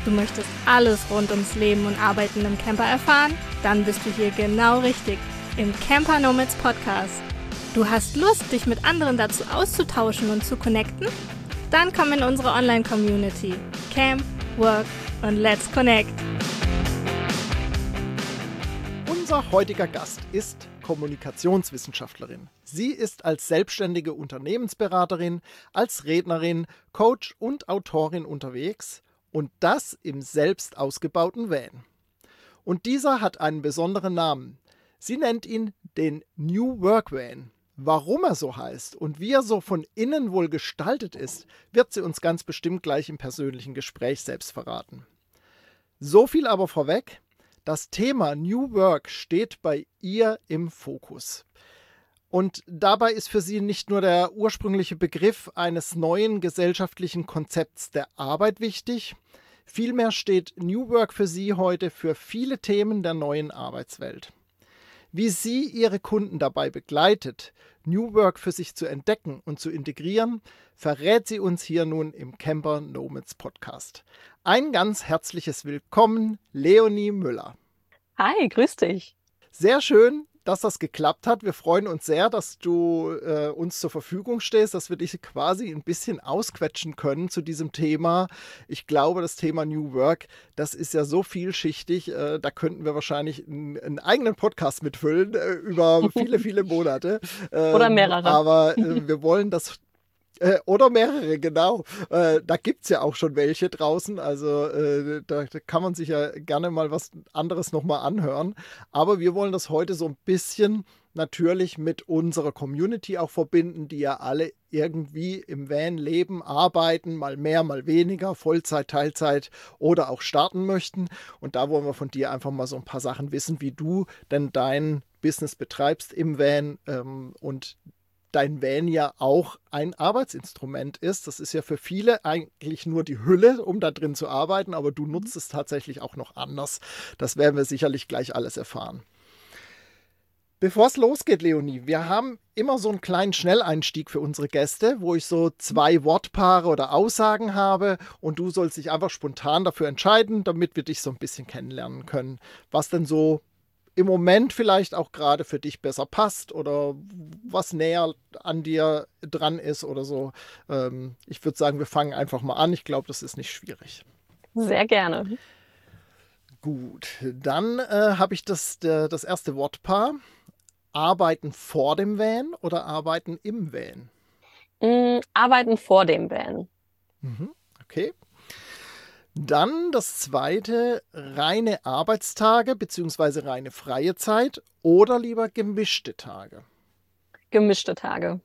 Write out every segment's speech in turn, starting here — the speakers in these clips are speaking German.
Du möchtest alles rund ums Leben und Arbeiten im Camper erfahren? Dann bist du hier genau richtig, im Camper Nomads Podcast. Du hast Lust, dich mit anderen dazu auszutauschen und zu connecten? Dann komm in unsere Online-Community. Camp, Work und Let's Connect. Unser heutiger Gast ist Kommunikationswissenschaftlerin. Sie ist als selbstständige Unternehmensberaterin, als Rednerin, Coach und Autorin unterwegs und das im selbst ausgebauten Van. Und dieser hat einen besonderen Namen. Sie nennt ihn den New Work Van. Warum er so heißt und wie er so von innen wohl gestaltet ist, wird sie uns ganz bestimmt gleich im persönlichen Gespräch selbst verraten. So viel aber vorweg. Das Thema New Work steht bei ihr im Fokus. Und dabei ist für sie nicht nur der ursprüngliche Begriff eines neuen gesellschaftlichen Konzepts der Arbeit wichtig, vielmehr steht New Work für sie heute für viele Themen der neuen Arbeitswelt. Wie sie ihre Kunden dabei begleitet, New Work für sich zu entdecken und zu integrieren, verrät sie uns hier nun im Camper Nomads Podcast. Ein ganz herzliches Willkommen, Leonie Müller. Hi, grüß dich. Sehr schön, dass das geklappt hat. Wir freuen uns sehr, dass du uns zur Verfügung stehst, dass wir dich quasi ein bisschen ausquetschen können zu diesem Thema. Ich glaube, das Thema New Work, das ist ja so vielschichtig, da könnten wir wahrscheinlich einen eigenen Podcast mitfüllen über viele, viele Monate. Oder mehrere. Aber wir wollen das... Oder mehrere, genau. Da gibt es ja auch schon welche draußen. Also da kann man sich ja gerne mal was anderes nochmal anhören. Aber wir wollen das heute so ein bisschen natürlich mit unserer Community auch verbinden, die ja alle irgendwie im Van leben, arbeiten, mal mehr, mal weniger, Vollzeit, Teilzeit oder auch starten möchten. Und da wollen wir von dir einfach mal so ein paar Sachen wissen, wie du denn dein Business betreibst im Van und dein Van ja auch ein Arbeitsinstrument ist. Das ist ja für viele eigentlich nur die Hülle, um da drin zu arbeiten, aber du nutzt es tatsächlich auch noch anders. Das werden wir sicherlich gleich alles erfahren. Bevor es losgeht, Leonie, wir haben immer so einen kleinen Schnelleinstieg für unsere Gäste, wo ich so 2 Wortpaare oder Aussagen habe und du sollst dich einfach spontan dafür entscheiden, damit wir dich so ein bisschen kennenlernen können, was denn so im Moment vielleicht auch gerade für dich besser passt oder was näher an dir dran ist oder so. Ich würde sagen, wir fangen einfach mal an. Ich glaube, das ist nicht schwierig. Sehr gerne. Gut, dann habe ich das erste Wortpaar. Arbeiten vor dem Van oder arbeiten im Van? Arbeiten vor dem Van. Okay. Dann das zweite, reine Arbeitstage bzw. reine freie Zeit oder lieber gemischte Tage? Gemischte Tage.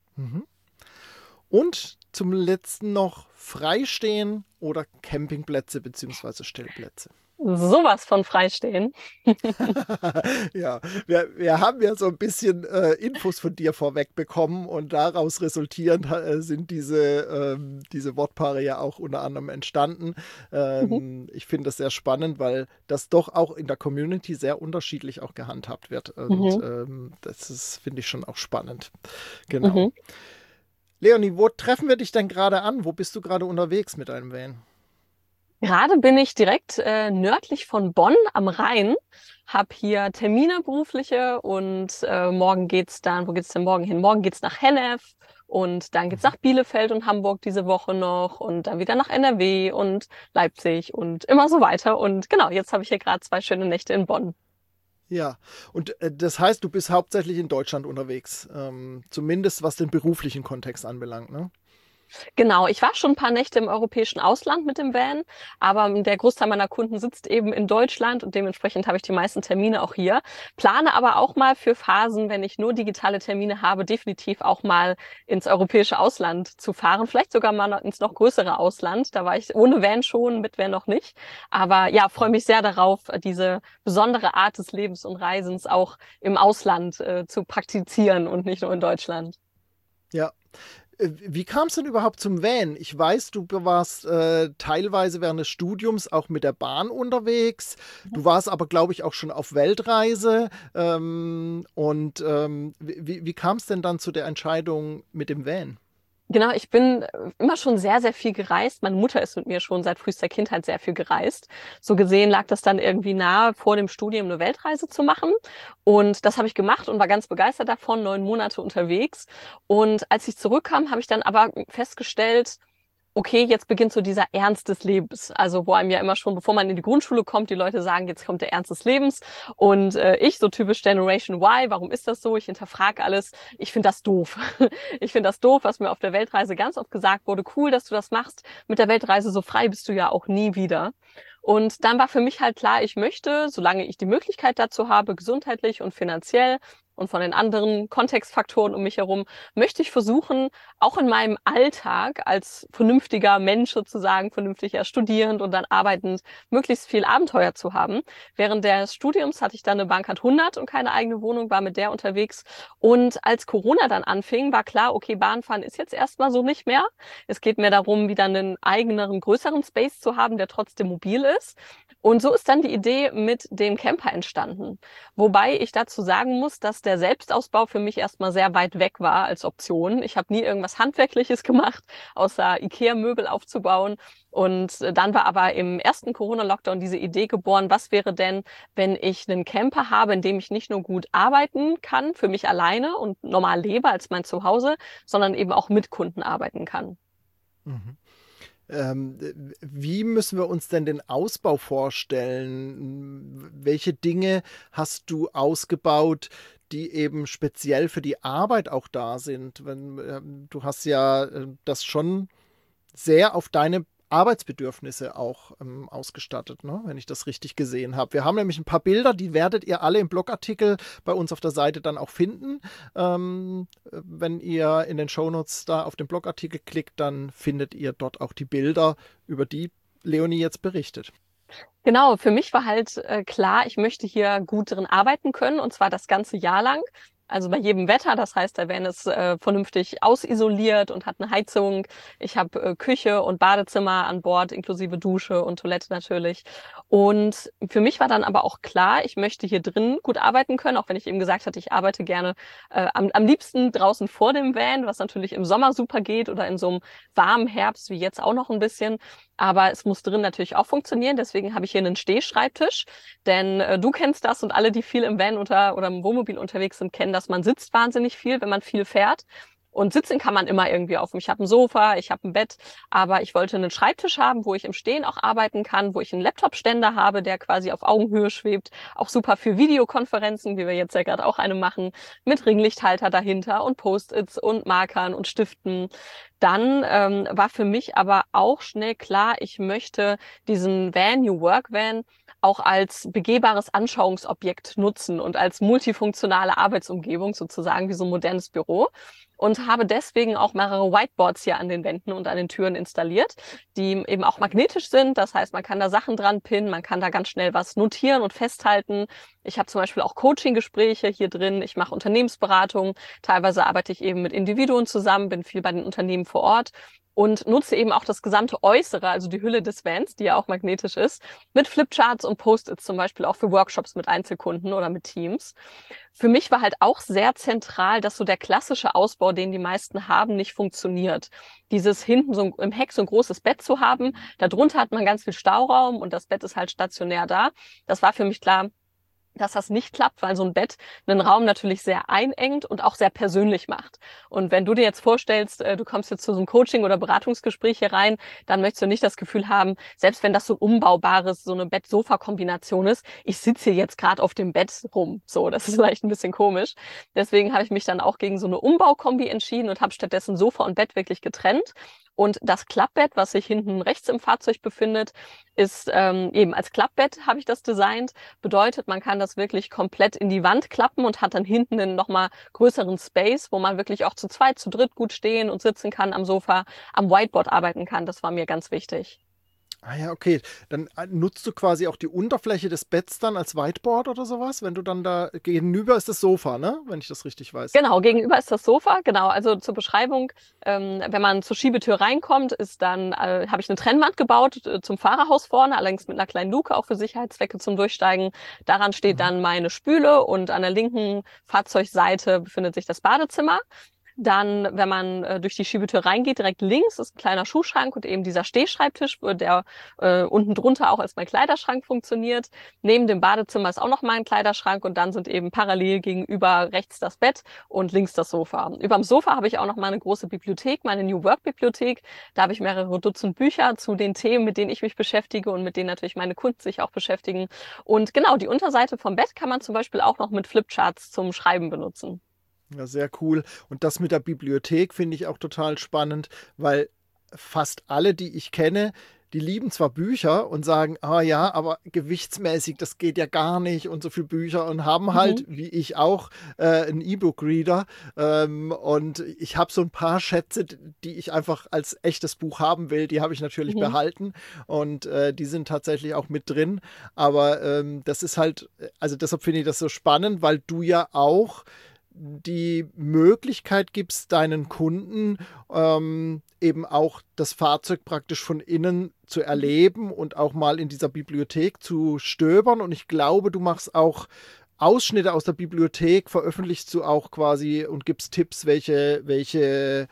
Und zum letzten noch Freistehen oder Campingplätze bzw. Stellplätze? Sowas von freistehen. Ja, wir haben ja so ein bisschen Infos von dir vorweg bekommen und daraus resultierend sind diese Wortpaare ja auch unter anderem entstanden. Ich finde das sehr spannend, weil das doch auch in der Community sehr unterschiedlich auch gehandhabt wird. Und das finde ich schon auch spannend. Genau. Leonie, wo treffen wir dich denn gerade an? Wo bist du gerade unterwegs mit deinem Van? Gerade bin ich direkt nördlich von Bonn am Rhein, habe hier Termine berufliche und morgen geht's dann, wo geht's denn morgen hin? Morgen geht's nach Hennef und dann geht's nach Bielefeld und Hamburg diese Woche noch und dann wieder nach NRW und Leipzig und immer so weiter. Und genau, jetzt habe ich hier gerade 2 schöne Nächte in Bonn. Ja, und das heißt, du bist hauptsächlich in Deutschland unterwegs, zumindest was den beruflichen Kontext anbelangt, ne? Genau, ich war schon ein paar Nächte im europäischen Ausland mit dem Van, aber der Großteil meiner Kunden sitzt eben in Deutschland und dementsprechend habe ich die meisten Termine auch hier. Plane aber auch mal für Phasen, wenn ich nur digitale Termine habe, definitiv auch mal ins europäische Ausland zu fahren, vielleicht sogar mal ins noch größere Ausland. Da war ich ohne Van schon, mit Van noch nicht. Aber ja, freue mich sehr darauf, diese besondere Art des Lebens und Reisens auch im Ausland zu praktizieren und nicht nur in Deutschland. Ja. Wie kam es denn überhaupt zum Van? Ich weiß, du warst teilweise während des Studiums auch mit der Bahn unterwegs. Du warst aber, glaube ich, auch schon auf Weltreise. Wie kam es denn dann zu der Entscheidung mit dem Van? Genau, ich bin immer schon sehr, sehr viel gereist. Meine Mutter ist mit mir schon seit frühester Kindheit sehr viel gereist. So gesehen lag das dann irgendwie nahe, vor dem Studium eine Weltreise zu machen. Und das habe ich gemacht und war ganz begeistert davon, 9 Monate unterwegs. Und als ich zurückkam, habe ich dann aber festgestellt, okay, jetzt beginnt so dieser Ernst des Lebens. Also wo einem ja immer schon, bevor man in die Grundschule kommt, die Leute sagen, jetzt kommt der Ernst des Lebens. Und ich, so typisch Generation Y, warum ist das so? Ich hinterfrage alles. Ich finde das doof. Ich finde das doof, was mir auf der Weltreise ganz oft gesagt wurde. Cool, dass du das machst. Mit der Weltreise so frei bist du ja auch nie wieder. Und dann war für mich halt klar, ich möchte, solange ich die Möglichkeit dazu habe, gesundheitlich und finanziell und von den anderen Kontextfaktoren um mich herum, möchte ich versuchen, auch in meinem Alltag als vernünftiger Mensch sozusagen, vernünftiger studierend und dann arbeitend, möglichst viel Abenteuer zu haben. Während des Studiums hatte ich dann eine Bankart 100 und keine eigene Wohnung, war mit der unterwegs. Und als Corona dann anfing, war klar, okay, Bahnfahren ist jetzt erstmal so nicht mehr. Es geht mir darum, wieder einen eigeneren, größeren Space zu haben, der trotzdem mobil ist. Und so ist dann die Idee mit dem Camper entstanden. Wobei ich dazu sagen muss, dass der Selbstausbau für mich erstmal sehr weit weg war als Option. Ich habe nie irgendwas Handwerkliches gemacht, außer IKEA-Möbel aufzubauen. Und dann war aber im ersten Corona-Lockdown diese Idee geboren, was wäre denn, wenn ich einen Camper habe, in dem ich nicht nur gut arbeiten kann, für mich alleine und normal lebe als mein Zuhause, sondern eben auch mit Kunden arbeiten kann. Mhm. Wie müssen wir uns denn den Ausbau vorstellen? Welche Dinge hast du ausgebaut, die eben speziell für die Arbeit auch da sind? Du hast ja das schon sehr auf deine Arbeitsbedürfnisse auch ausgestattet, ne? Wenn ich das richtig gesehen habe. Wir haben nämlich ein paar Bilder, die werdet ihr alle im Blogartikel bei uns auf der Seite dann auch finden. Wenn ihr in den Shownotes da auf den Blogartikel klickt, dann findet ihr dort auch die Bilder, über die Leonie jetzt berichtet. Genau, für mich war halt klar, ich möchte hier gut drin arbeiten können und zwar das ganze Jahr lang. Also bei jedem Wetter, das heißt, da werden es vernünftig ausisoliert und hat eine Heizung. Ich habe Küche und Badezimmer an Bord, inklusive Dusche und Toilette natürlich. Und für mich war dann aber auch klar, ich möchte hier drin gut arbeiten können, auch wenn ich eben gesagt hatte, ich arbeite gerne am liebsten draußen vor dem Van, was natürlich im Sommer super geht oder in so einem warmen Herbst wie jetzt auch noch ein bisschen. Aber es muss drin natürlich auch funktionieren. Deswegen habe ich hier einen Stehschreibtisch. Denn du kennst das und alle, die viel im Van oder im Wohnmobil unterwegs sind, kennen das. Man sitzt wahnsinnig viel, wenn man viel fährt. Und sitzen kann man immer irgendwie auf. Ich habe ein Sofa, ich habe ein Bett, aber ich wollte einen Schreibtisch haben, wo ich im Stehen auch arbeiten kann, wo ich einen Laptop-Ständer habe, der quasi auf Augenhöhe schwebt. Auch super für Videokonferenzen, wie wir jetzt ja gerade auch eine machen, mit Ringlichthalter dahinter und Post-its und Markern und Stiften. Dann war für mich aber auch schnell klar, ich möchte diesen Van, New Work Van, auch als begehbares Anschauungsobjekt nutzen und als multifunktionale Arbeitsumgebung sozusagen wie so ein modernes Büro. Und habe deswegen auch mehrere Whiteboards hier an den Wänden und an den Türen installiert, die eben auch magnetisch sind. Das heißt, man kann da Sachen dran pinnen, man kann da ganz schnell was notieren und festhalten. Ich habe zum Beispiel auch Coaching-Gespräche hier drin. Ich mache Unternehmensberatung. Teilweise arbeite ich eben mit Individuen zusammen, bin viel bei den Unternehmen vor Ort. Und nutze eben auch das gesamte Äußere, also die Hülle des Vans, die ja auch magnetisch ist, mit Flipcharts und Post-its zum Beispiel auch für Workshops mit Einzelkunden oder mit Teams. Für mich war halt auch sehr zentral, dass so der klassische Ausbau, den die meisten haben, nicht funktioniert. Dieses hinten so im Heck so ein großes Bett zu haben, darunter hat man ganz viel Stauraum und das Bett ist halt stationär da. Das war für mich klar, dass das nicht klappt, weil so ein Bett einen Raum natürlich sehr einengt und auch sehr persönlich macht. Und wenn du dir jetzt vorstellst, du kommst jetzt zu so einem Coaching- oder Beratungsgespräch hier rein, dann möchtest du nicht das Gefühl haben, selbst wenn das so ein umbaubares, so eine Bett-Sofa-Kombination ist, ich sitze hier jetzt gerade auf dem Bett rum. So, das ist vielleicht ein bisschen komisch. Deswegen habe ich mich dann auch gegen so eine Umbaukombi entschieden und habe stattdessen Sofa und Bett wirklich getrennt. Und das Klappbett, was sich hinten rechts im Fahrzeug befindet, ist eben als Klappbett habe ich das designt. Bedeutet, man kann das wirklich komplett in die Wand klappen und hat dann hinten einen nochmal größeren Space, wo man wirklich auch zu zweit, zu dritt gut stehen und sitzen kann am Sofa, am Whiteboard arbeiten kann. Das war mir ganz wichtig. Ah ja, okay. Dann nutzt du quasi auch die Unterfläche des Betts dann als Whiteboard oder sowas? Wenn du dann da gegenüber ist das Sofa, ne? Wenn ich das richtig weiß. Genau, gegenüber ist das Sofa. Genau, also zur Beschreibung, wenn man zur Schiebetür reinkommt, ist dann, habe ich eine Trennwand gebaut zum Fahrerhaus vorne, allerdings mit einer kleinen Luke, auch für Sicherheitszwecke zum Durchsteigen. Daran steht dann meine Spüle und an der linken Fahrzeugseite befindet sich das Badezimmer. Dann, wenn man durch die Schiebetür reingeht, direkt links ist ein kleiner Schuhschrank und eben dieser Stehschreibtisch, der unten drunter auch als mein Kleiderschrank funktioniert. Neben dem Badezimmer ist auch noch mal ein Kleiderschrank und dann sind eben parallel gegenüber rechts das Bett und links das Sofa. Überm Sofa habe ich auch noch mal eine große Bibliothek, meine New Work Bibliothek. Da habe ich mehrere Dutzend Bücher zu den Themen, mit denen ich mich beschäftige und mit denen natürlich meine Kunden sich auch beschäftigen. Und genau, die Unterseite vom Bett kann man zum Beispiel auch noch mit Flipcharts zum Schreiben benutzen. Ja, sehr cool. Und das mit der Bibliothek finde ich auch total spannend, weil fast alle, die ich kenne, die lieben zwar Bücher und sagen, ah ja, aber gewichtsmäßig, das geht ja gar nicht und so viele Bücher und haben halt, wie ich auch, einen E-Book-Reader. Und ich habe so ein paar Schätze, die ich einfach als echtes Buch haben will, die habe ich natürlich behalten und die sind tatsächlich auch mit drin. Aber das ist halt, also deshalb finde ich das so spannend, weil du ja auch die Möglichkeit gibst, deinen Kunden eben auch das Fahrzeug praktisch von innen zu erleben und auch mal in dieser Bibliothek zu stöbern. Und ich glaube, du machst auch Ausschnitte aus der Bibliothek, veröffentlichst du auch quasi und gibst Tipps, welche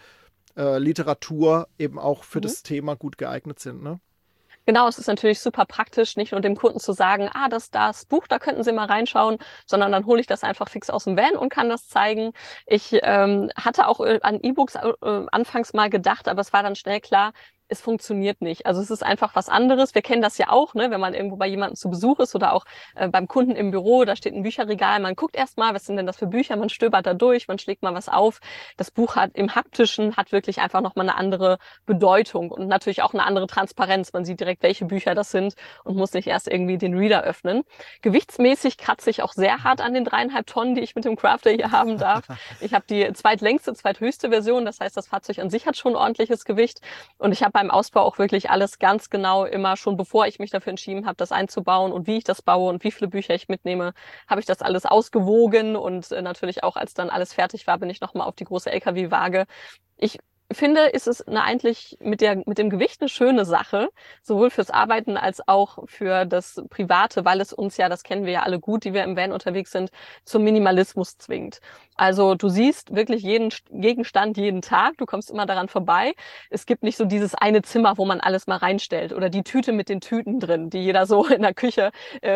Literatur eben auch für das Thema gut geeignet sind, ne? Genau, es ist natürlich super praktisch, nicht nur dem Kunden zu sagen, das Buch, da könnten Sie mal reinschauen, sondern dann hole ich das einfach fix aus dem Van und kann das zeigen. Ich hatte auch an E-Books anfangs mal gedacht, aber es war dann schnell klar, es funktioniert nicht. Also es ist einfach was anderes. Wir kennen das ja auch, ne, wenn man irgendwo bei jemandem zu Besuch ist oder auch beim Kunden im Büro, da steht ein Bücherregal, man guckt erst mal, was sind denn das für Bücher, man stöbert da durch, man schlägt mal was auf. Das Buch hat im Haptischen hat wirklich einfach nochmal eine andere Bedeutung und natürlich auch eine andere Transparenz. Man sieht direkt, welche Bücher das sind und muss nicht erst irgendwie den Reader öffnen. Gewichtsmäßig kratze ich auch sehr hart an den 3,5 Tonnen, die ich mit dem Crafter hier haben darf. Ich habe die zweithöchste Version, das heißt, das Fahrzeug an sich hat schon ordentliches Gewicht und ich habe beim Ausbau auch wirklich alles ganz genau immer schon, bevor ich mich dafür entschieden habe, das einzubauen und wie ich das baue und wie viele Bücher ich mitnehme, habe ich das alles ausgewogen und natürlich auch, als dann alles fertig war, bin ich nochmal auf die große LKW-Waage. Ich finde, ist es eigentlich mit dem Gewicht eine schöne Sache, sowohl fürs Arbeiten als auch für das Private, weil es uns ja, das kennen wir ja alle gut, die wir im Van unterwegs sind, zum Minimalismus zwingt. Also du siehst wirklich jeden Gegenstand jeden Tag, du kommst immer daran vorbei. Es gibt nicht so dieses eine Zimmer, wo man alles mal reinstellt oder die Tüte mit den Tüten drin, die jeder so in der Küche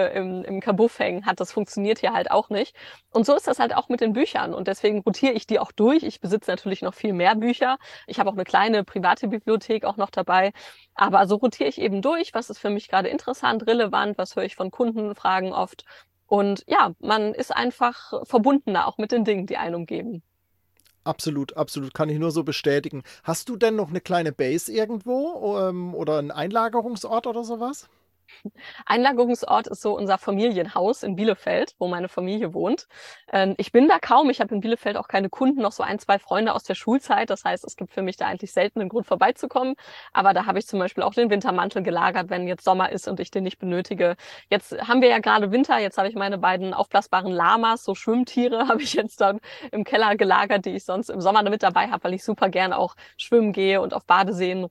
im Kabuff hängen hat. Das funktioniert hier halt auch nicht. Und so ist das halt auch mit den Büchern und deswegen rotiere ich die auch durch. Ich besitze natürlich noch viel mehr Bücher. Ich habe auch eine kleine private Bibliothek auch noch dabei. Aber so rotiere ich eben durch. Was ist für mich gerade interessant, relevant? Was höre ich von Kundenfragen oft? Und ja, man ist einfach verbundener auch mit den Dingen, die einen umgeben. Absolut, absolut, kann ich nur so bestätigen. Hast du denn noch eine kleine Base irgendwo oder einen Einlagerungsort oder sowas? Einlagerungsort ist so unser Familienhaus in Bielefeld, wo meine Familie wohnt. Ich bin da kaum. Ich habe in Bielefeld auch keine Kunden, noch so 1, 2 Freunde aus der Schulzeit. Das heißt, es gibt für mich da eigentlich selten einen Grund vorbeizukommen. Aber da habe ich zum Beispiel auch den Wintermantel gelagert, wenn jetzt Sommer ist und ich den nicht benötige. Jetzt haben wir ja gerade Winter. Jetzt habe ich meine beiden aufblasbaren Lamas, so Schwimmtiere, habe ich jetzt dann im Keller gelagert, die ich sonst im Sommer mit dabei habe, weil ich super gern auch schwimmen gehe und auf Badeseen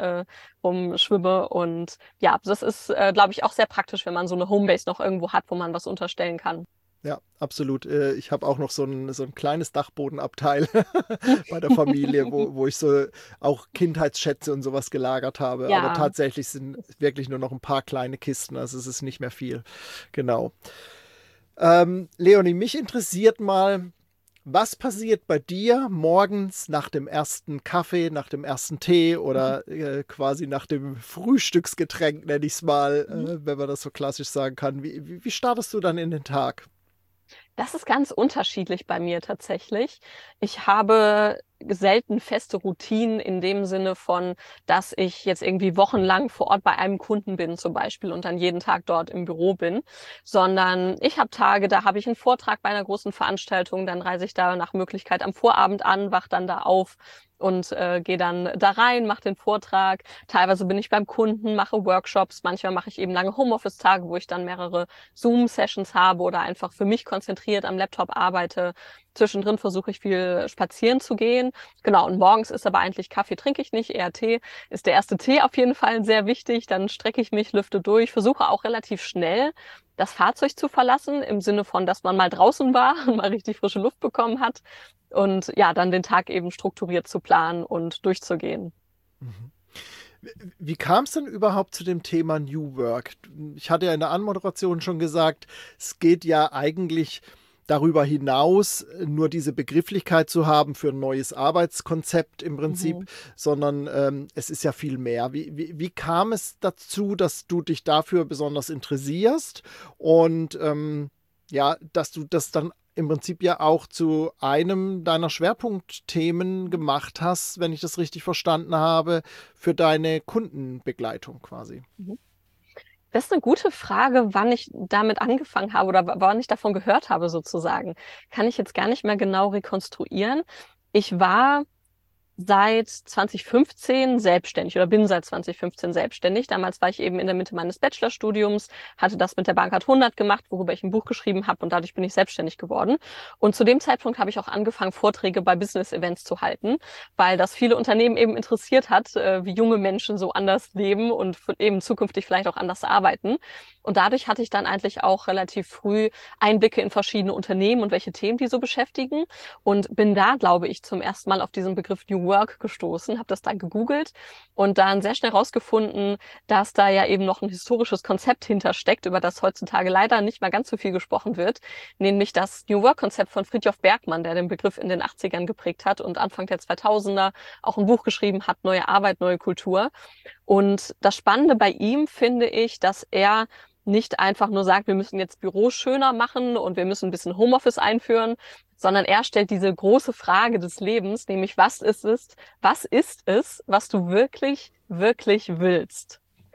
rumschwimme. Und ja, das ist, glaube ich, auch sehr praktisch, wenn man so eine Homebase noch irgendwo hat, wo man was unterstellen kann. Ja, absolut. Ich habe auch noch so ein kleines Dachbodenabteil bei der Familie, wo ich so auch Kindheitsschätze und sowas gelagert habe. Ja. Aber tatsächlich sind wirklich nur noch ein paar kleine Kisten, also es ist nicht mehr viel. Genau. Leonie, mich interessiert mal, was passiert bei dir morgens nach dem ersten Kaffee, nach dem ersten Tee oder quasi nach dem Frühstücksgetränk, nenne ich es mal, wenn man das so klassisch sagen kann. Wie startest du dann in den Tag? Das ist ganz unterschiedlich bei mir tatsächlich. Ich habe selten feste Routinen in dem Sinne von, dass ich jetzt irgendwie wochenlang vor Ort bei einem Kunden bin zum Beispiel und dann jeden Tag dort im Büro bin, sondern ich habe Tage, da habe ich einen Vortrag bei einer großen Veranstaltung, dann reise ich da nach Möglichkeit am Vorabend an, wach dann da auf und gehe dann da rein, mache den Vortrag. Teilweise bin ich beim Kunden, mache Workshops. Manchmal mache ich eben lange Homeoffice-Tage, wo ich dann mehrere Zoom-Sessions habe oder einfach für mich konzentriert am Laptop arbeite. Zwischendrin versuche ich viel spazieren zu gehen. Genau, und morgens ist aber eigentlich Kaffee trinke ich nicht, eher Tee. Ist der erste Tee auf jeden Fall sehr wichtig. Dann strecke ich mich, lüfte durch, versuche auch relativ schnell das Fahrzeug zu verlassen, im Sinne von, dass man mal draußen war und mal richtig frische Luft bekommen hat. und ja, dann den Tag eben strukturiert zu planen und durchzugehen. Mhm. Wie kam es denn überhaupt zu dem Thema New Work? Ich hatte ja in der Anmoderation schon gesagt, es geht ja eigentlich darüber hinaus, nur diese Begrifflichkeit zu haben für ein neues Arbeitskonzept im Prinzip, sondern es ist ja viel mehr. Wie kam es dazu, dass du dich dafür besonders interessierst und ja, dass du das dann im Prinzip ja auch zu einem deiner Schwerpunktthemen gemacht hast, wenn ich das richtig verstanden habe, für deine Kundenbegleitung quasi? Das ist eine gute Frage, wann ich damit angefangen habe oder wann ich davon gehört habe sozusagen. Kann ich jetzt gar nicht mehr genau rekonstruieren. Ich war seit 2015 selbstständig oder bin seit 2015 selbstständig. Damals war ich eben in der Mitte meines Bachelorstudiums, hatte das mit der Bankart 100 gemacht, worüber ich ein Buch geschrieben habe und dadurch bin ich selbstständig geworden. Und zu dem Zeitpunkt habe ich auch angefangen, Vorträge bei Business-Events zu halten, weil das viele Unternehmen eben interessiert hat, wie junge Menschen so anders leben und eben zukünftig vielleicht auch anders arbeiten. Und dadurch hatte ich dann eigentlich auch relativ früh Einblicke in verschiedene Unternehmen und welche Themen die so beschäftigen und bin da, glaube ich, zum ersten Mal auf diesen Begriff New Work gestoßen, habe das dann gegoogelt und dann sehr schnell rausgefunden, dass da ja eben noch ein historisches Konzept hintersteckt, über das heutzutage leider nicht mehr ganz so viel gesprochen wird, nämlich das New Work-Konzept von Frithjof Bergmann, der den Begriff in den 80ern geprägt hat und Anfang der 2000er auch ein Buch geschrieben hat, Neue Arbeit, neue Kultur. Und das Spannende bei ihm finde ich, dass er nicht einfach nur sagt, wir müssen jetzt Büros schöner machen und wir müssen ein bisschen Homeoffice einführen, sondern er stellt diese große Frage des Lebens, nämlich was ist es, was du wirklich, wirklich willst?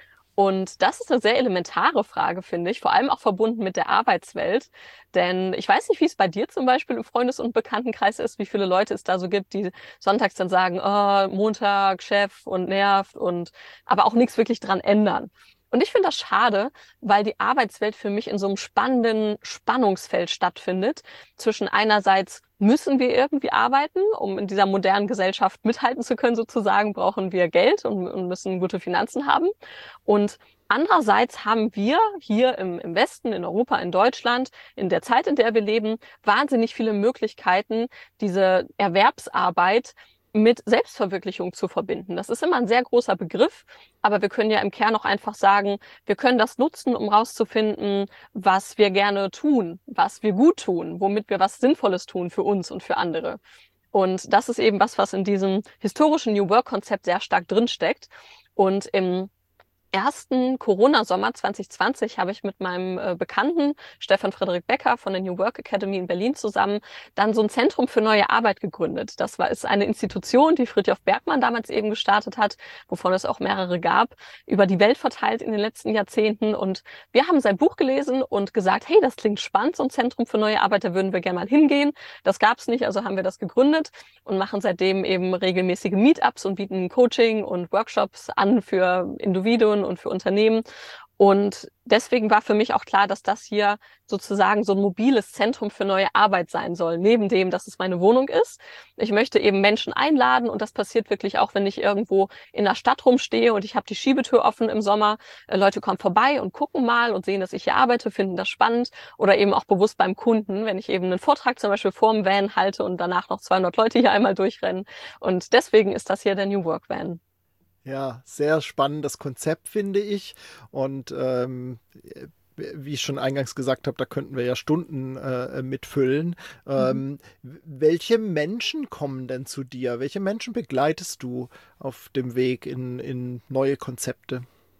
Und das ist eine sehr elementare Frage, finde ich, vor allem auch verbunden mit der Arbeitswelt. Denn ich weiß nicht, wie es bei dir zum Beispiel im Freundes- und Bekanntenkreis ist, wie viele Leute es da so gibt, die sonntags dann sagen, oh, Montag, Chef und nervt und aber auch nichts wirklich dran ändern. Und ich finde das schade, weil die Arbeitswelt für mich in so einem spannenden Spannungsfeld stattfindet. Zwischen einerseits müssen wir irgendwie arbeiten, um in dieser modernen Gesellschaft mithalten zu können, sozusagen, brauchen wir Geld und müssen gute Finanzen haben. Und andererseits haben wir hier im Westen, in Europa, in Deutschland, in der Zeit, in der wir leben, wahnsinnig viele Möglichkeiten, diese Erwerbsarbeit mit Selbstverwirklichung zu verbinden. Das ist immer ein sehr großer Begriff, aber wir können ja im Kern auch einfach sagen, wir können das nutzen, um rauszufinden, was wir gerne tun, was wir gut tun, womit wir was Sinnvolles tun für uns und für andere. Und das ist eben was in diesem historischen New Work-Konzept sehr stark drinsteckt. Und im ersten Corona-Sommer 2020 habe ich mit meinem Bekannten Stefan Frederik Becker von der New Work Academy in Berlin zusammen dann so ein Zentrum für neue Arbeit gegründet. Ist eine Institution, die Frithjof Bergmann damals eben gestartet hat, wovon es auch mehrere gab, über die Welt verteilt in den letzten Jahrzehnten. Und wir haben sein Buch gelesen und gesagt, hey, das klingt spannend, so ein Zentrum für neue Arbeit, da würden wir gerne mal hingehen. Das gab es nicht, also haben wir das gegründet und machen seitdem eben regelmäßige Meetups und bieten Coaching und Workshops an für Individuen und für Unternehmen. Und deswegen war für mich auch klar, dass das hier sozusagen so ein mobiles Zentrum für neue Arbeit sein soll, neben dem, dass es meine Wohnung ist. Ich möchte eben Menschen einladen und das passiert wirklich auch, wenn ich irgendwo in der Stadt rumstehe und ich habe die Schiebetür offen im Sommer. Leute kommen vorbei und gucken mal und sehen, dass ich hier arbeite, finden das spannend oder eben auch bewusst beim Kunden, wenn ich eben einen Vortrag zum Beispiel vorm Van halte und danach noch 200 Leute hier einmal durchrennen. Und deswegen ist das hier der New Work Van. Ja, sehr spannendes Konzept, finde ich. Und wie ich schon eingangs gesagt habe, da könnten wir ja Stunden mitfüllen. Welche Menschen kommen denn zu dir? Welche Menschen begleitest du auf dem Weg in neue Konzepte?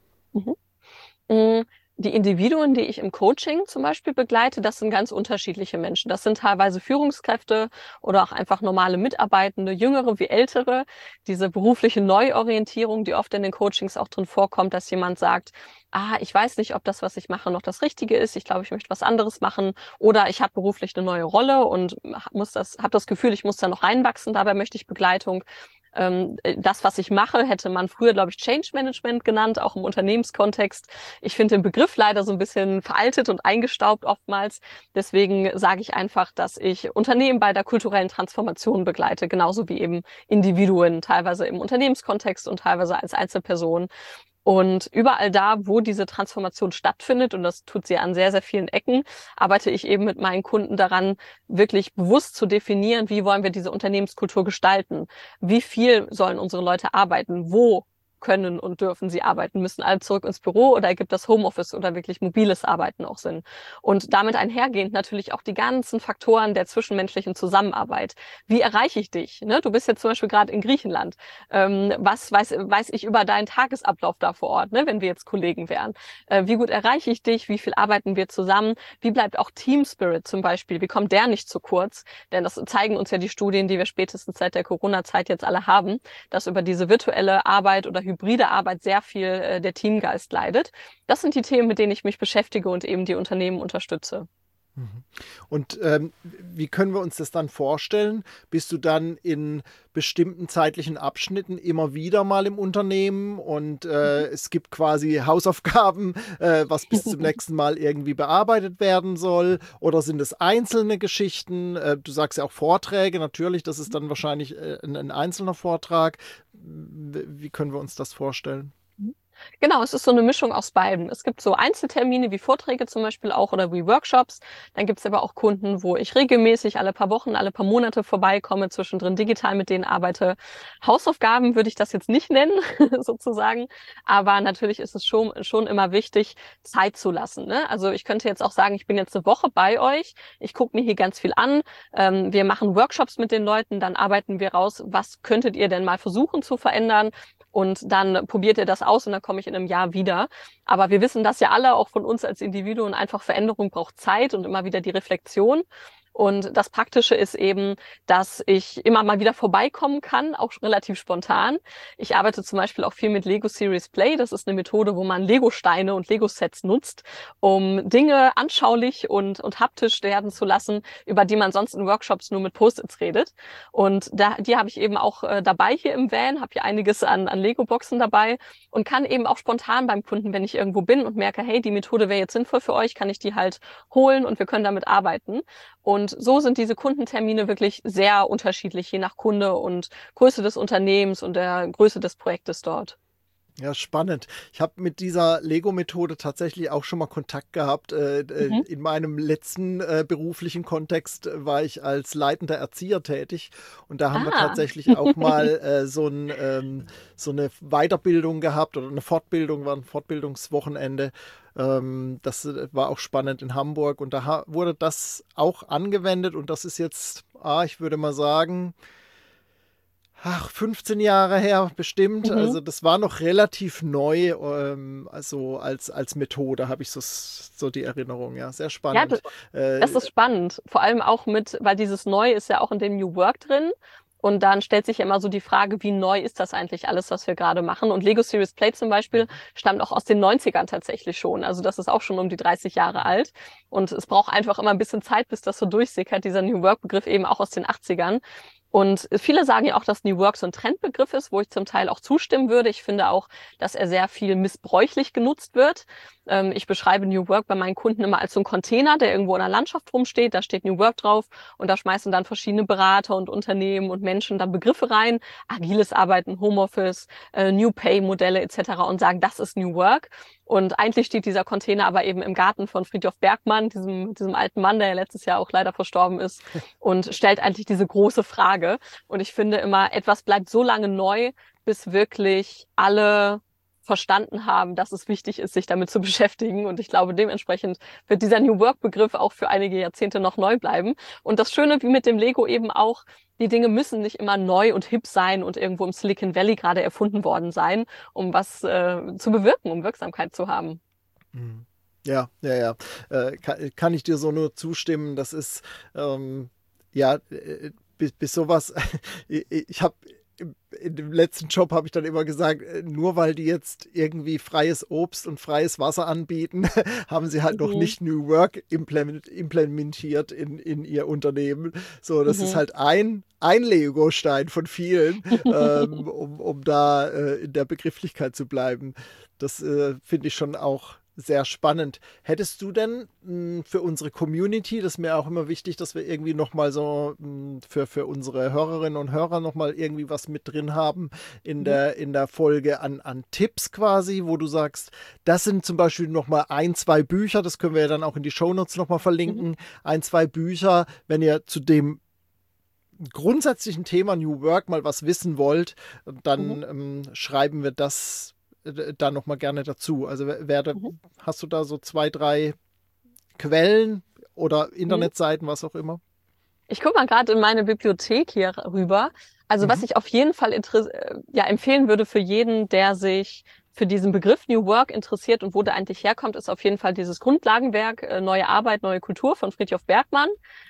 Die Individuen, die ich im Coaching zum Beispiel begleite, das sind ganz unterschiedliche Menschen. Das sind teilweise Führungskräfte oder auch einfach normale Mitarbeitende, jüngere wie ältere. Diese berufliche Neuorientierung, die oft in den Coachings auch drin vorkommt, dass jemand sagt, ich weiß nicht, ob das, was ich mache, noch das Richtige ist. Ich glaube, ich möchte was anderes machen. Oder ich habe beruflich eine neue Rolle und habe das Gefühl, ich muss da noch reinwachsen. Dabei möchte ich Begleitung. Das, was ich mache, hätte man früher, glaube ich, Change Management genannt, auch im Unternehmenskontext. Ich finde den Begriff leider so ein bisschen veraltet und eingestaubt oftmals. Deswegen sage ich einfach, dass ich Unternehmen bei der kulturellen Transformation begleite, genauso wie eben Individuen, teilweise im Unternehmenskontext und teilweise als Einzelperson. Und überall da, wo diese Transformation stattfindet, und das tut sie an sehr, sehr vielen Ecken, arbeite ich eben mit meinen Kunden daran, wirklich bewusst zu definieren, wie wollen wir diese Unternehmenskultur gestalten? Wie viel sollen unsere Leute arbeiten? Wo können und dürfen sie arbeiten? Müssen alle zurück ins Büro oder ergibt das Homeoffice oder wirklich mobiles Arbeiten auch Sinn? Und damit einhergehend natürlich auch die ganzen Faktoren der zwischenmenschlichen Zusammenarbeit. Wie erreiche ich dich? Ne? Du bist jetzt zum Beispiel gerade in Griechenland. Was weiß ich über deinen Tagesablauf da vor Ort, ne? Wenn wir jetzt Kollegen wären? Wie gut erreiche ich dich? Wie viel arbeiten wir zusammen? Wie bleibt auch Team Spirit zum Beispiel? Wie kommt der nicht zu kurz? Denn das zeigen uns ja die Studien, die wir spätestens seit der Corona-Zeit jetzt alle haben, dass über diese virtuelle Arbeit oder hybride Arbeit sehr viel der Teamgeist leidet. Das sind die Themen, mit denen ich mich beschäftige und eben die Unternehmen unterstütze. Und wie können wir uns das dann vorstellen? Bist du dann in bestimmten zeitlichen Abschnitten immer wieder mal im Unternehmen und es gibt quasi Hausaufgaben, was bis zum nächsten Mal irgendwie bearbeitet werden soll? Oder sind es einzelne Geschichten? Du sagst ja auch Vorträge, natürlich, das ist dann wahrscheinlich ein einzelner Vortrag. Wie können wir uns das vorstellen? Genau, es ist so eine Mischung aus beiden. Es gibt so Einzeltermine wie Vorträge zum Beispiel auch oder wie Workshops. Dann gibt es aber auch Kunden, wo ich regelmäßig alle paar Wochen, alle paar Monate vorbeikomme, zwischendrin digital mit denen arbeite. Hausaufgaben würde ich das jetzt nicht nennen, sozusagen. Aber natürlich ist es schon immer wichtig, Zeit zu lassen. Ne? Also ich könnte jetzt auch sagen, ich bin jetzt eine Woche bei euch. Ich gucke mir hier ganz viel an. Wir machen Workshops mit den Leuten. Dann arbeiten wir raus, was könntet ihr denn mal versuchen zu verändern? Und dann probiert ihr das aus und dann komme ich in einem Jahr wieder. Aber wir wissen das ja alle, auch von uns als Individuen, einfach Veränderung braucht Zeit und immer wieder die Reflexion. Und das Praktische ist eben, dass ich immer mal wieder vorbeikommen kann, auch relativ spontan. Ich arbeite zum Beispiel auch viel mit Lego Series Play. Das ist eine Methode, wo man Lego-Steine und Lego-Sets nutzt, um Dinge anschaulich und haptisch werden zu lassen, über die man sonst in Workshops nur mit Post-its redet. Und die habe ich eben auch dabei hier im Van, habe hier einiges an Lego-Boxen dabei und kann eben auch spontan beim Kunden, wenn ich irgendwo bin und merke, hey, die Methode wäre jetzt sinnvoll für euch, kann ich die halt holen und wir können damit arbeiten. Und so sind diese Kundentermine wirklich sehr unterschiedlich, je nach Kunde und Größe des Unternehmens und der Größe des Projektes dort. Ja, spannend. Ich habe mit dieser Lego-Methode tatsächlich auch schon mal Kontakt gehabt. In meinem letzten beruflichen Kontext war ich als leitender Erzieher tätig und da haben wir tatsächlich auch mal so eine Weiterbildung gehabt oder eine Fortbildung, war ein Fortbildungswochenende. Das war auch spannend in Hamburg und da wurde das auch angewendet und das ist jetzt, ich würde mal sagen, 15 Jahre her bestimmt. Also das war noch relativ neu, also als Methode habe ich so die Erinnerung. Ja, sehr spannend. Ja, das ist spannend. Vor allem auch weil dieses Neu ist ja auch in dem New Work drin. Und dann stellt sich ja immer so die Frage, wie neu ist das eigentlich alles, was wir gerade machen? Und Lego Series Play zum Beispiel stammt auch aus den 90ern tatsächlich schon. Also das ist auch schon um die 30 Jahre alt. Und es braucht einfach immer ein bisschen Zeit, bis das so durchsickert, dieser New Work-Begriff eben auch aus den 80ern. Und viele sagen ja auch, dass New Work so ein Trendbegriff ist, wo ich zum Teil auch zustimmen würde. Ich finde auch, dass er sehr viel missbräuchlich genutzt wird. Ich beschreibe New Work bei meinen Kunden immer als so ein Container, der irgendwo in der Landschaft rumsteht. Da steht New Work drauf und da schmeißen dann verschiedene Berater und Unternehmen und Menschen dann Begriffe rein. Agiles Arbeiten, Homeoffice, New Pay-Modelle etc. und sagen, das ist New Work. Und eigentlich steht dieser Container aber eben im Garten von Frithjof Bergmann, diesem alten Mann, der ja letztes Jahr auch leider verstorben ist, und stellt eigentlich diese große Frage. Und ich finde immer, etwas bleibt so lange neu, bis wirklich alle verstanden haben, dass es wichtig ist, sich damit zu beschäftigen. Und ich glaube, dementsprechend wird dieser New Work-Begriff auch für einige Jahrzehnte noch neu bleiben. Und das Schöne, wie mit dem Lego eben auch, die Dinge müssen nicht immer neu und hip sein und irgendwo im Silicon Valley gerade erfunden worden sein, um was zu bewirken, um Wirksamkeit zu haben. Ja. Kann ich dir so nur zustimmen. Das ist, bis sowas, ich habe in dem letzten Job habe ich dann immer gesagt, nur weil die jetzt irgendwie freies Obst und freies Wasser anbieten, haben sie halt noch nicht New Work implementiert in ihr Unternehmen. So, das ist halt ein Lego-Stein von vielen, um da in der Begrifflichkeit zu bleiben. Das finde ich schon auch sehr spannend. Hättest du denn für unsere Community, das ist mir auch immer wichtig, dass wir irgendwie nochmal so für unsere Hörerinnen und Hörer nochmal irgendwie was mit drin haben in der Folge an Tipps quasi, wo du sagst, das sind zum Beispiel nochmal 1, 2 Bücher, das können wir ja dann auch in die Shownotes nochmal verlinken, 1, 2 Bücher, wenn ihr zu dem grundsätzlichen Thema New Work mal was wissen wollt, dann schreiben wir das da nochmal gerne dazu. Also hast du da so 2, 3 Quellen oder Internetseiten, was auch immer? Ich gucke mal gerade in meine Bibliothek hier rüber. Also was ich auf jeden Fall empfehlen würde für jeden, der sich für diesen Begriff New Work interessiert und wo der eigentlich herkommt, ist auf jeden Fall dieses Grundlagenwerk Neue Arbeit, neue Kultur von Frithjof Bergmann,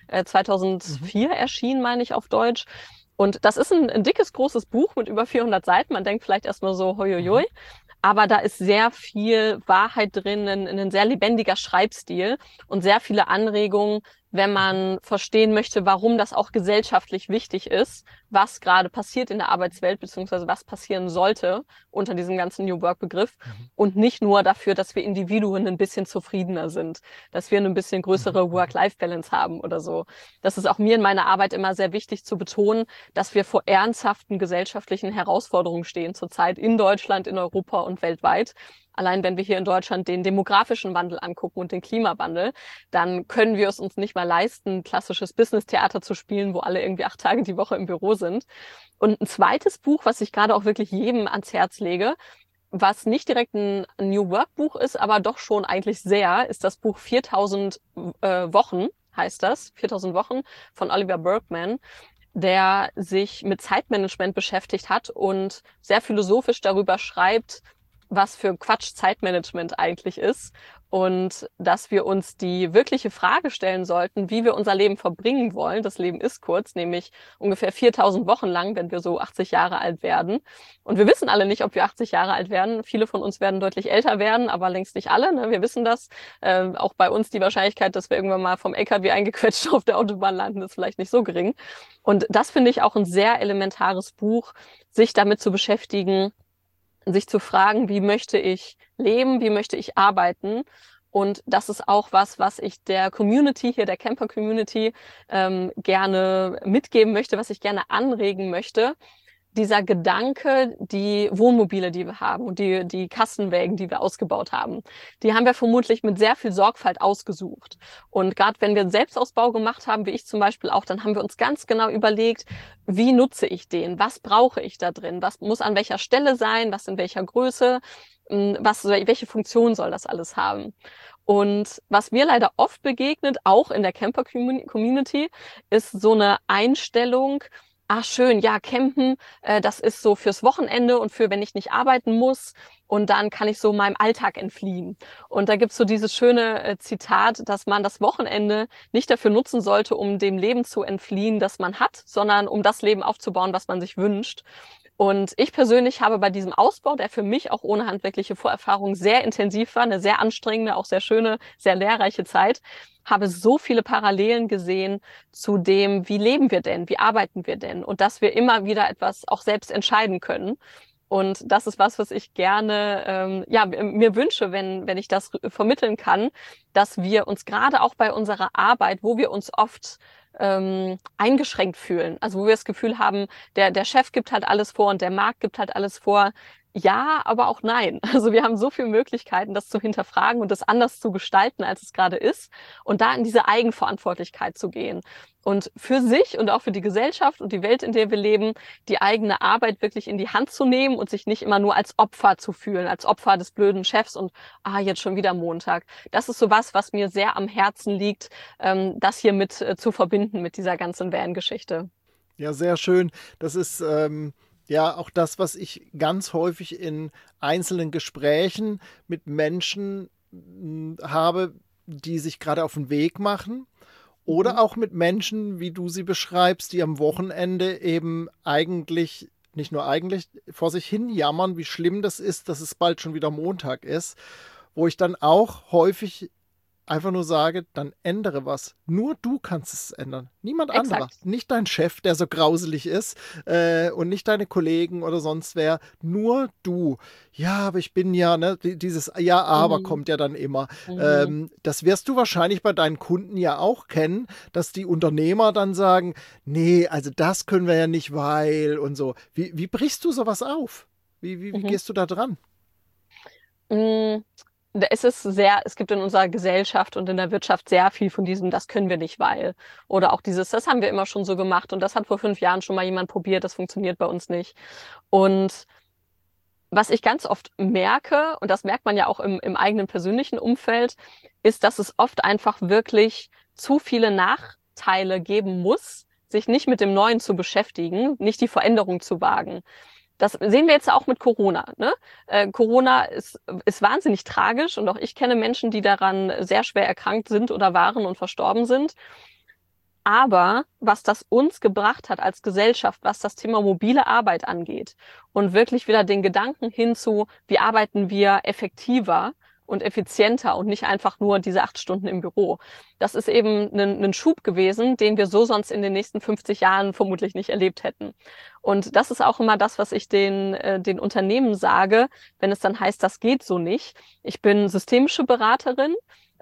2004 erschienen, meine ich, auf Deutsch. Und das ist ein dickes, großes Buch mit über 400 Seiten. Man denkt vielleicht erstmal so, hoi, hoi, hoi. Aber da ist sehr viel Wahrheit drin, ein sehr lebendiger Schreibstil und sehr viele Anregungen, wenn man verstehen möchte, warum das auch gesellschaftlich wichtig ist, was gerade passiert in der Arbeitswelt, beziehungsweise was passieren sollte unter diesem ganzen New Work-Begriff und nicht nur dafür, dass wir Individuen ein bisschen zufriedener sind, dass wir eine bisschen größere Work-Life-Balance haben oder so. Das ist auch mir in meiner Arbeit immer sehr wichtig zu betonen, dass wir vor ernsthaften gesellschaftlichen Herausforderungen stehen zurzeit in Deutschland, in Europa und weltweit. Allein wenn wir hier in Deutschland den demografischen Wandel angucken und den Klimawandel, dann können wir es uns nicht mal leisten, klassisches Business-Theater zu spielen, wo alle irgendwie 8 Tage die Woche im Büro sind. Und ein zweites Buch, was ich gerade auch wirklich jedem ans Herz lege, was nicht direkt ein New Work-Buch ist, aber doch schon eigentlich sehr, ist das Buch 4000 Wochen, heißt das, 4000 Wochen von Oliver Burkeman, der sich mit Zeitmanagement beschäftigt hat und sehr philosophisch darüber schreibt, was für Quatsch Zeitmanagement eigentlich ist und dass wir uns die wirkliche Frage stellen sollten, wie wir unser Leben verbringen wollen. Das Leben ist kurz, nämlich ungefähr 4000 Wochen lang, wenn wir so 80 Jahre alt werden. Und wir wissen alle nicht, ob wir 80 Jahre alt werden. Viele von uns werden deutlich älter werden, aber längst nicht alle. Ne? Wir wissen das. Auch bei uns die Wahrscheinlichkeit, dass wir irgendwann mal vom LKW eingequetscht auf der Autobahn landen, ist vielleicht nicht so gering. Und das finde ich auch ein sehr elementares Buch, sich damit zu beschäftigen, sich zu fragen, wie möchte ich leben, wie möchte ich arbeiten. Und das ist auch was ich der Community hier, der Camper-Community, gerne mitgeben möchte, was ich gerne anregen möchte. Dieser Gedanke, die Wohnmobile, die wir haben und die Kastenwägen, die wir ausgebaut haben, die haben wir vermutlich mit sehr viel Sorgfalt ausgesucht. Und gerade wenn wir einen Selbstausbau gemacht haben, wie ich zum Beispiel auch, dann haben wir uns ganz genau überlegt, wie nutze ich den? Was brauche ich da drin? Was muss an welcher Stelle sein? Was in welcher Größe? Welche Funktion soll das alles haben? Und was mir leider oft begegnet, auch in der Camper-Community, ist so eine Einstellung, ach schön, ja, campen, das ist so fürs Wochenende und für, wenn ich nicht arbeiten muss. Und dann kann ich so meinem Alltag entfliehen. Und da gibt's so dieses schöne Zitat, dass man das Wochenende nicht dafür nutzen sollte, um dem Leben zu entfliehen, das man hat, sondern um das Leben aufzubauen, was man sich wünscht. Und ich persönlich habe bei diesem Ausbau, der für mich auch ohne handwerkliche Vorerfahrung sehr intensiv war, eine sehr anstrengende, auch sehr schöne, sehr lehrreiche Zeit, habe so viele Parallelen gesehen zu dem, wie leben wir denn, wie arbeiten wir denn und dass wir immer wieder etwas auch selbst entscheiden können. Und das ist was ich gerne mir wünsche, wenn ich das vermitteln kann, dass wir uns gerade auch bei unserer Arbeit, wo wir uns oft eingeschränkt fühlen, also wo wir das Gefühl haben, der Chef gibt halt alles vor und der Markt gibt halt alles vor. Ja, aber auch nein. Also wir haben so viele Möglichkeiten, das zu hinterfragen und das anders zu gestalten, als es gerade ist und da in diese Eigenverantwortlichkeit zu gehen und für sich und auch für die Gesellschaft und die Welt, in der wir leben, die eigene Arbeit wirklich in die Hand zu nehmen und sich nicht immer nur als Opfer zu fühlen, als Opfer des blöden Chefs und jetzt schon wieder Montag. Das ist so was mir sehr am Herzen liegt, das hier mit zu verbinden mit dieser ganzen Van-Geschichte. Ja, sehr schön. Das ist ja auch das, was ich ganz häufig in einzelnen Gesprächen mit Menschen habe, die sich gerade auf den Weg machen. Oder auch mit Menschen, wie du sie beschreibst, die am Wochenende eben eigentlich, nicht nur eigentlich, vor sich hin jammern, wie schlimm das ist, dass es bald schon wieder Montag ist. Wo ich dann auch häufig einfach nur sage, dann ändere was. Nur du kannst es ändern. Niemand Exakt. anderer. Nicht dein Chef, der so grauselig ist und nicht deine Kollegen oder sonst wer. Nur du. Ja, aber ich bin ja, ne, dieses Ja, aber kommt ja dann immer. Das wirst du wahrscheinlich bei deinen Kunden ja auch kennen, dass die Unternehmer dann sagen, nee, also das können wir ja nicht, weil und so. Wie brichst du sowas auf? Wie gehst du da dran? Es gibt in unserer Gesellschaft und in der Wirtschaft sehr viel von diesem, das können wir nicht, weil. Oder auch dieses, das haben wir immer schon so gemacht und das hat vor 5 Jahren schon mal jemand probiert, das funktioniert bei uns nicht. Und was ich ganz oft merke, und das merkt man ja auch im eigenen persönlichen Umfeld, ist, dass es oft einfach wirklich zu viele Nachteile geben muss, sich nicht mit dem Neuen zu beschäftigen, nicht die Veränderung zu wagen. Das sehen wir jetzt auch mit Corona. Ne? Corona ist wahnsinnig tragisch und auch ich kenne Menschen, die daran sehr schwer erkrankt sind oder waren und verstorben sind. Aber was das uns gebracht hat als Gesellschaft, was das Thema mobile Arbeit angeht und wirklich wieder den Gedanken hinzu, wie arbeiten wir effektiver und effizienter und nicht einfach nur diese 8 Stunden im Büro. Das ist eben ein Schub gewesen, den wir so sonst in den nächsten 50 Jahren vermutlich nicht erlebt hätten. Und das ist auch immer das, was ich den Unternehmen sage, wenn es dann heißt, das geht so nicht. Ich bin systemische Beraterin.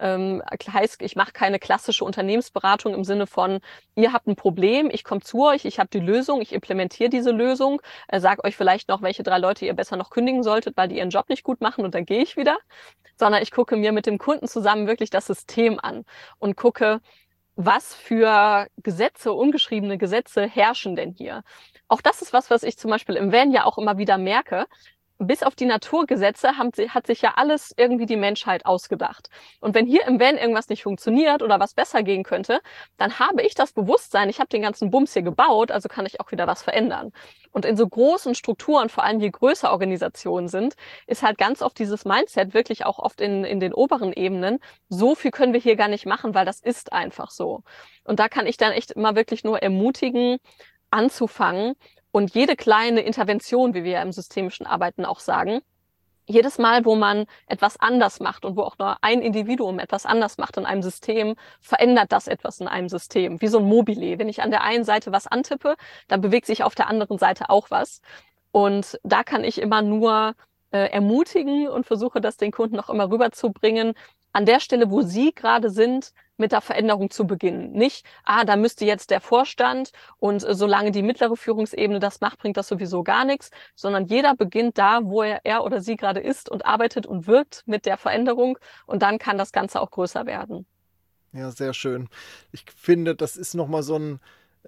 Heißt, ich mache keine klassische Unternehmensberatung im Sinne von, ihr habt ein Problem, ich komme zu euch, ich habe die Lösung, ich implementiere diese Lösung, sage euch vielleicht noch, welche 3 Leute ihr besser noch kündigen solltet, weil die ihren Job nicht gut machen und dann gehe ich wieder. Sondern ich gucke mir mit dem Kunden zusammen wirklich das System an und gucke, was für Gesetze, ungeschriebene Gesetze herrschen denn hier. Auch das ist was ich zum Beispiel im Van ja auch immer wieder merke. Bis auf die Naturgesetze hat sich ja alles irgendwie die Menschheit ausgedacht. Und wenn hier im Van irgendwas nicht funktioniert oder was besser gehen könnte, dann habe ich das Bewusstsein, ich habe den ganzen Bums hier gebaut, also kann ich auch wieder was verändern. Und in so großen Strukturen, vor allem je größer Organisationen sind, ist halt ganz oft dieses Mindset wirklich auch oft in den oberen Ebenen, so viel können wir hier gar nicht machen, weil das ist einfach so. Und da kann ich dann echt immer wirklich nur ermutigen, anzufangen. Und jede kleine Intervention, wie wir ja im systemischen Arbeiten auch sagen, jedes Mal, wo man etwas anders macht und wo auch nur ein Individuum etwas anders macht in einem System, verändert das etwas in einem System. Wie so ein Mobile. Wenn ich an der einen Seite was antippe, dann bewegt sich auf der anderen Seite auch was. Und da kann ich immer nur ermutigen und versuche, das den Kunden auch immer rüberzubringen, an der Stelle, wo sie gerade sind, mit der Veränderung zu beginnen. Nicht, da müsste jetzt der Vorstand und solange die mittlere Führungsebene das macht, bringt das sowieso gar nichts, sondern jeder beginnt da, wo er oder sie gerade ist und arbeitet und wirkt mit der Veränderung und dann kann das Ganze auch größer werden. Ja, sehr schön. Ich finde, das ist nochmal so ein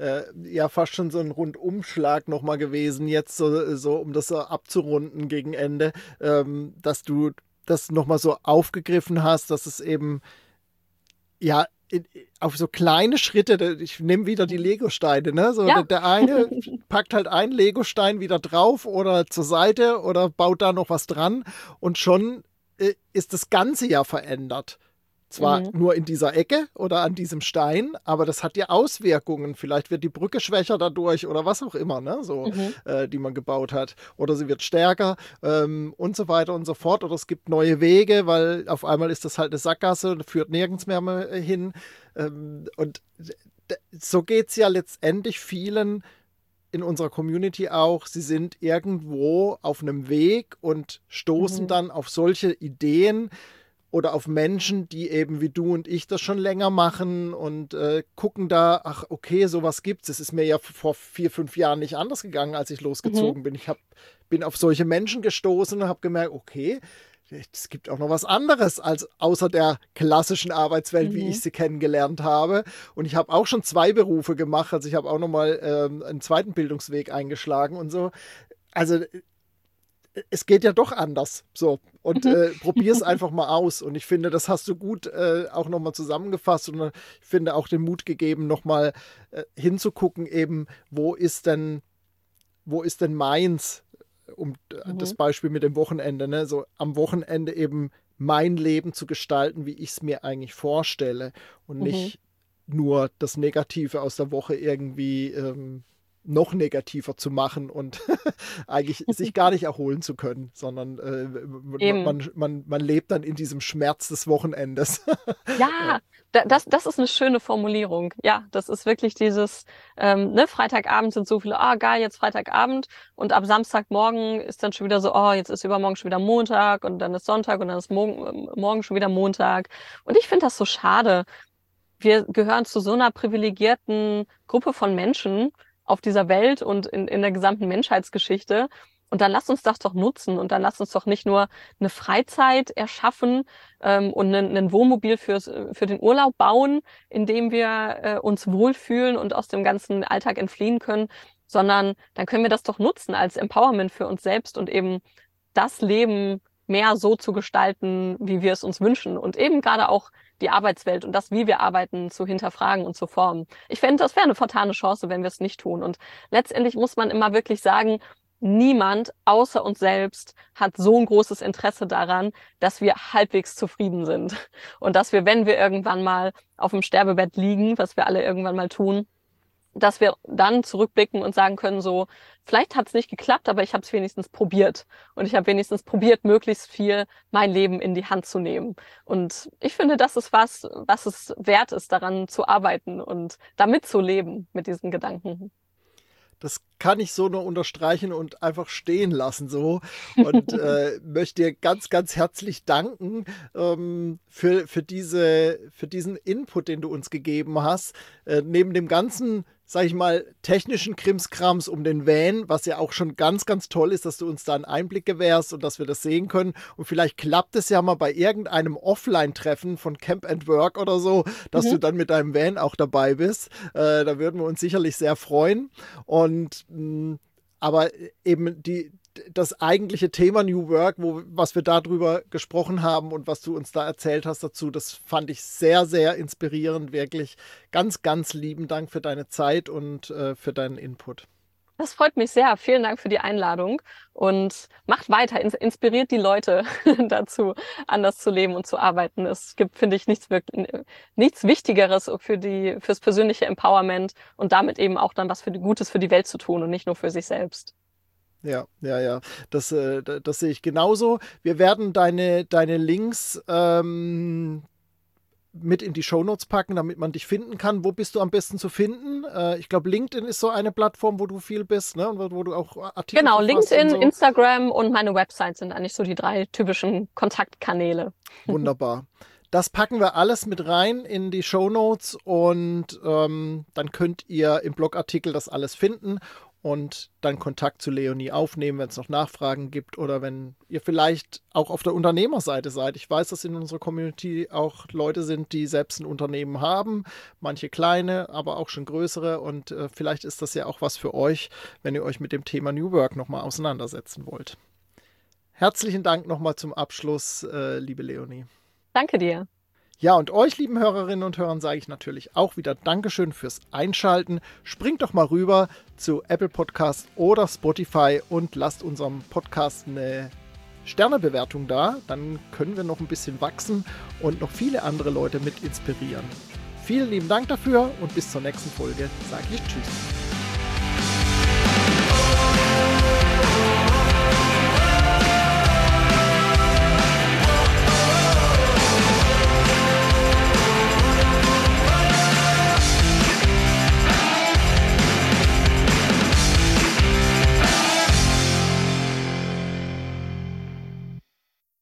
ja fast schon so ein Rundumschlag nochmal gewesen, jetzt so um das so abzurunden gegen Ende, dass du das nochmal so aufgegriffen hast, dass es eben ja auf so kleine Schritte, ich nehme wieder die Legosteine, ne? So Ja. der eine packt halt einen Legostein wieder drauf oder zur Seite oder baut da noch was dran und schon ist das Ganze ja verändert. Zwar nur in dieser Ecke oder an diesem Stein, aber das hat ja Auswirkungen. Vielleicht wird die Brücke schwächer dadurch oder was auch immer, ne? So, die man gebaut hat. Oder sie wird stärker und so weiter und so fort. Oder es gibt neue Wege, weil auf einmal ist das halt eine Sackgasse und führt nirgends mehr hin. Und so geht es ja letztendlich vielen in unserer Community auch. Sie sind irgendwo auf einem Weg und stoßen dann auf solche Ideen, oder auf Menschen, die eben wie du und ich das schon länger machen und gucken da, ach okay, sowas gibt's. Es ist mir ja vor 4, 5 Jahren nicht anders gegangen, als ich losgezogen bin. Ich bin auf solche Menschen gestoßen und habe gemerkt, okay, es gibt auch noch was anderes als außer der klassischen Arbeitswelt, wie ich sie kennengelernt habe. Und ich habe auch schon 2 Berufe gemacht. Also ich habe auch nochmal einen zweiten Bildungsweg eingeschlagen und so. Also es geht ja doch anders. So. Und probier es einfach mal aus. Und ich finde, das hast du gut auch nochmal zusammengefasst. Und ich finde auch den Mut gegeben, nochmal hinzugucken, eben, wo ist denn meins? Um das Beispiel mit dem Wochenende, ne? So am Wochenende eben mein Leben zu gestalten, wie ich es mir eigentlich vorstelle. Und nicht nur das Negative aus der Woche irgendwie noch negativer zu machen und eigentlich sich gar nicht erholen zu können, sondern man lebt dann in diesem Schmerz des Wochenendes. Ja, das ist eine schöne Formulierung. Ja, das ist wirklich dieses, Freitagabend sind so viele, geil, jetzt Freitagabend, und ab Samstagmorgen ist dann schon wieder so, jetzt ist übermorgen schon wieder Montag und dann ist Sonntag und dann ist morgen schon wieder Montag. Und ich finde das so schade. Wir gehören zu so einer privilegierten Gruppe von Menschen auf dieser Welt und in der gesamten Menschheitsgeschichte. Und dann lasst uns das doch nutzen und dann lasst uns doch nicht nur eine Freizeit erschaffen und ein Wohnmobil für den Urlaub bauen, in dem wir uns wohlfühlen und aus dem ganzen Alltag entfliehen können, sondern dann können wir das doch nutzen als Empowerment für uns selbst und eben das Leben mehr so zu gestalten, wie wir es uns wünschen, und eben gerade auch die Arbeitswelt und das, wie wir arbeiten, zu hinterfragen und zu formen. Ich fände, das wäre eine vertane Chance, wenn wir es nicht tun. Und letztendlich muss man immer wirklich sagen, niemand außer uns selbst hat so ein großes Interesse daran, dass wir halbwegs zufrieden sind. Und dass wir, wenn wir irgendwann mal auf dem Sterbebett liegen, was wir alle irgendwann mal tun, dass wir dann zurückblicken und sagen können, so, vielleicht hat es nicht geklappt, aber ich habe es wenigstens probiert. Und ich habe wenigstens probiert, möglichst viel mein Leben in die Hand zu nehmen. Und ich finde, das ist was es wert ist, daran zu arbeiten und damit zu leben mit diesen Gedanken. Das kann ich so nur unterstreichen und einfach stehen lassen so. Und möchte dir ganz, ganz herzlich danken für diesen Input, den du uns gegeben hast. Neben dem ganzen, sag ich mal, technischen Krimskrams um den Van, was ja auch schon ganz, ganz toll ist, dass du uns da einen Einblick gewährst und dass wir das sehen können. Und vielleicht klappt es ja mal bei irgendeinem Offline-Treffen von Camp and Work oder so, dass du dann mit deinem Van auch dabei bist. Da würden wir uns sicherlich sehr freuen. Und aber eben das eigentliche Thema New Work, was wir darüber gesprochen haben und was du uns da erzählt hast dazu, das fand ich sehr, sehr inspirierend, wirklich. Ganz, ganz lieben Dank für deine Zeit und für deinen Input. Das freut mich sehr. Vielen Dank für die Einladung und macht weiter, inspiriert die Leute dazu, anders zu leben und zu arbeiten. Es gibt, finde ich, nichts Wichtigeres fürs persönliche Empowerment und damit eben auch dann was Gutes für die Welt zu tun und nicht nur für sich selbst. Ja. Das sehe ich genauso. Wir werden deine Links mit in die Shownotes packen, damit man dich finden kann. Wo bist du am besten zu finden? Ich glaube, LinkedIn ist so eine Plattform, wo du viel bist, ne? Und wo du auch Artikel Genau, LinkedIn, so. Instagram und meine Website sind eigentlich so die 3 typischen Kontaktkanäle. Wunderbar. Das packen wir alles mit rein in die Shownotes und dann könnt ihr im Blogartikel das alles finden und dann Kontakt zu Leonie aufnehmen, wenn es noch Nachfragen gibt oder wenn ihr vielleicht auch auf der Unternehmerseite seid. Ich weiß, dass in unserer Community auch Leute sind, die selbst ein Unternehmen haben, manche kleine, aber auch schon größere, und vielleicht ist das ja auch was für euch, wenn ihr euch mit dem Thema New Work nochmal auseinandersetzen wollt. Herzlichen Dank nochmal zum Abschluss, liebe Leonie. Danke dir. Ja, und euch, lieben Hörerinnen und Hörern, sage ich natürlich auch wieder Dankeschön fürs Einschalten. Springt doch mal rüber zu Apple Podcast oder Spotify und lasst unserem Podcast eine Sternebewertung da. Dann können wir noch ein bisschen wachsen und noch viele andere Leute mit inspirieren. Vielen lieben Dank dafür und bis zur nächsten Folge sage ich Tschüss.